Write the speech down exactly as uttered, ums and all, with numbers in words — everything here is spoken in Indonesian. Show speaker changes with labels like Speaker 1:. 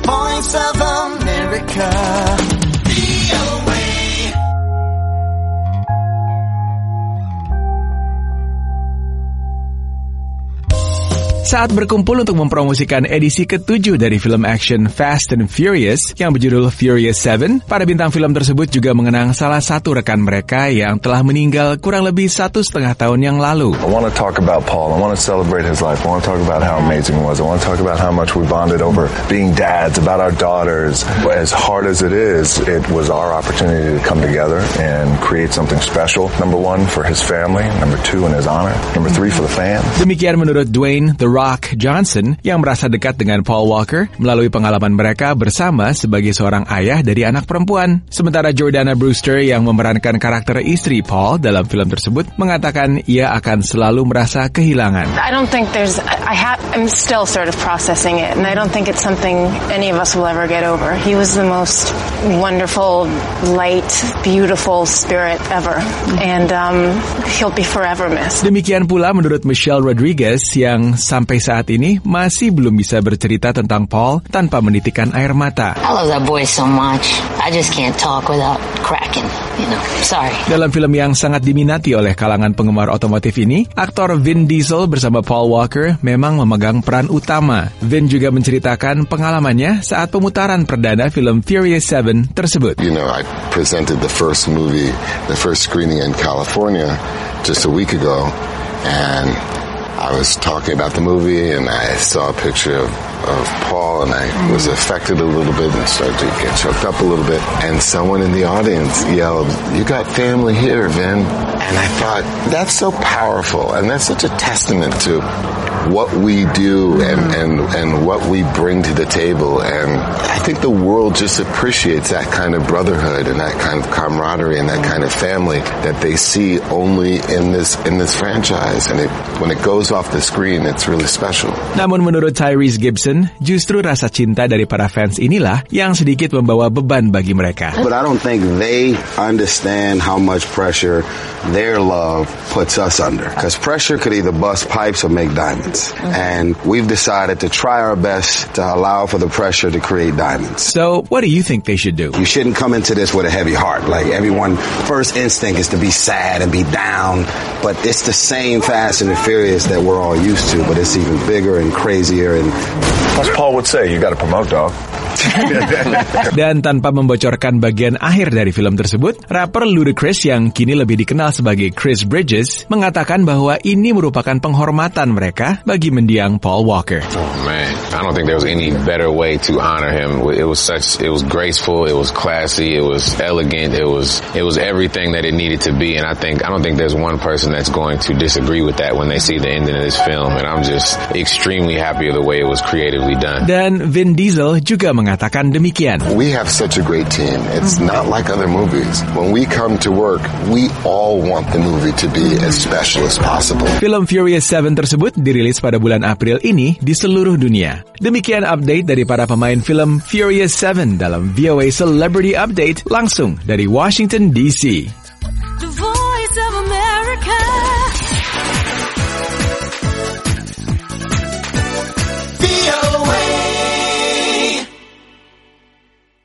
Speaker 1: Voice of America.
Speaker 2: Saat berkumpul untuk mempromosikan edisi ketujuh dari film action Fast and Furious yang berjudul Furious seven, para bintang film tersebut juga mengenang salah satu rekan mereka yang telah meninggal kurang lebih satu setengah tahun yang lalu.
Speaker 3: I want to talk about Paul. I want to celebrate his life. I want to talk about how amazing it was. I want to talk about how much we bonded over being dads, about our daughters. As hard as it is, it was our opportunity to come together and create something special. Number one, for his family. Number two, in his honor. Number three, for the fans.
Speaker 2: Demikian menurut Dwayne The Rock Johnson yang merasa dekat dengan Paul Walker melalui pengalaman mereka bersama sebagai seorang ayah dari anak perempuan. Sementara Jordana Brewster yang memerankan karakter istri Paul dalam film tersebut mengatakan ia akan selalu merasa kehilangan.
Speaker 4: I don't think there's I have I'm still sort of processing it and I don't think it's something any of us will ever get over. He was the most wonderful, light, beautiful spirit ever and um, he'll be forever missed.
Speaker 2: Demikian pula menurut Michelle Rodriguez yang sampai saat ini masih belum bisa bercerita tentang Paul tanpa menitikkan air mata.
Speaker 5: I love that boy so much. I just can't talk without cracking, you know. Sorry.
Speaker 2: Dalam film yang sangat diminati oleh kalangan penggemar otomotif ini, aktor Vin Diesel bersama Paul Walker memang memegang peran utama. Vin juga menceritakan pengalamannya saat pemutaran perdana film Furious seven tersebut.
Speaker 6: You know, I presented the first movie, the first screening in California just a week ago, and I was talking about the movie and I saw a picture of, of Paul and I was affected a little bit and started to get choked up a little bit. And someone in the audience yelled, "You got family here, Vin." And I thought, that's so powerful and that's such a testament to what we do and, and, and what we bring to the table. And I think the world just appreciates that kind of brotherhood and that kind of camaraderie and that kind of family that they see only in this in this franchise. And it, when it goes off the screen, it's really special.
Speaker 2: Namun menurut Tyrese Gibson, justru rasa cinta dari para fans inilah yang sedikit membawa beban bagi mereka.
Speaker 7: But I don't think they understand how much pressure their love puts us under. Because pressure could either bust pipes or make diamonds. And we've decided to try our best to allow for the pressure to create diamonds.
Speaker 2: So, what do you think they should do?
Speaker 7: You shouldn't come into this with a heavy heart. Like everyone, first instinct is to be sad and be down. But it's the same Fast and the Furious that we're all used to. But it's even bigger and crazier. And
Speaker 3: As Paul would say, you got to promote, dog.
Speaker 2: Dan tanpa membocorkan bagian akhir dari film tersebut, rapper Ludacris yang kini lebih dikenal sebagai Chris Bridges mengatakan bahwa ini merupakan penghormatan mereka bagi mendiang Paul Walker.
Speaker 8: Oh man, I don't think there was any better way to honor him. It was such, it was graceful, it was classy, it was elegant, it was, it was everything that it needed to be. And I think, I don't think there's one person that's going to disagree with that when they see the ending of this film. And I'm just extremely happy with the way it was creatively done.
Speaker 2: Dan Vin Diesel juga mengatakan demikian.
Speaker 6: We have such a great team. It's not like other movies. When we come to work, we all want the movie to be as special as possible.
Speaker 2: Film Furious seven tersebut dirilis pada bulan April ini di seluruh dunia. Demikian update dari para pemain film Furious seven dalam V O A Celebrity Update langsung dari Washington D C.